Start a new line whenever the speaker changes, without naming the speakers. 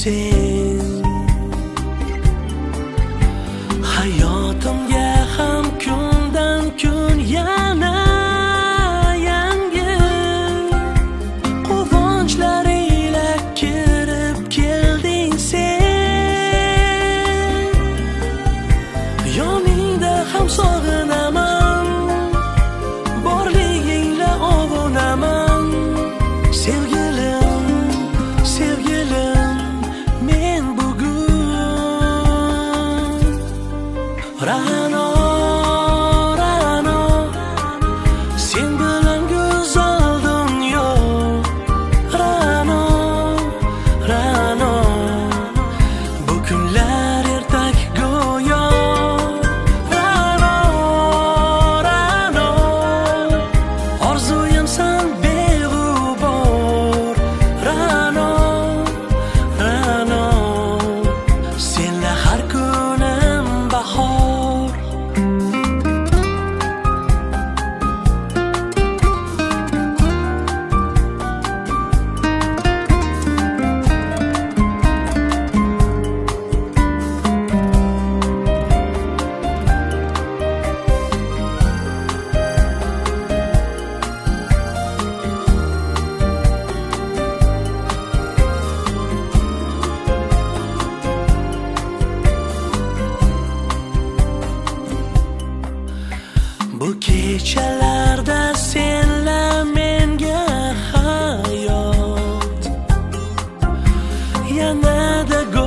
sen. Hayotimga ham kundan kun yana yangi quvonchlar ila kirib kelding sen. Yoningda ham sog'inaman, borligingla ovunaman. Sevgilim, sevgilim, men bugun Ra'no, Ra'no, sen bilan go'zal dunyo. Ra'no, Ra'no, bu kunlar ertak go'yo. Ra'no, Ra'no, orzuyimsan beg'ubor. Ra'no, Ra'no, senla har kunim bahor. Bu kechalarda senla menga hayot yanada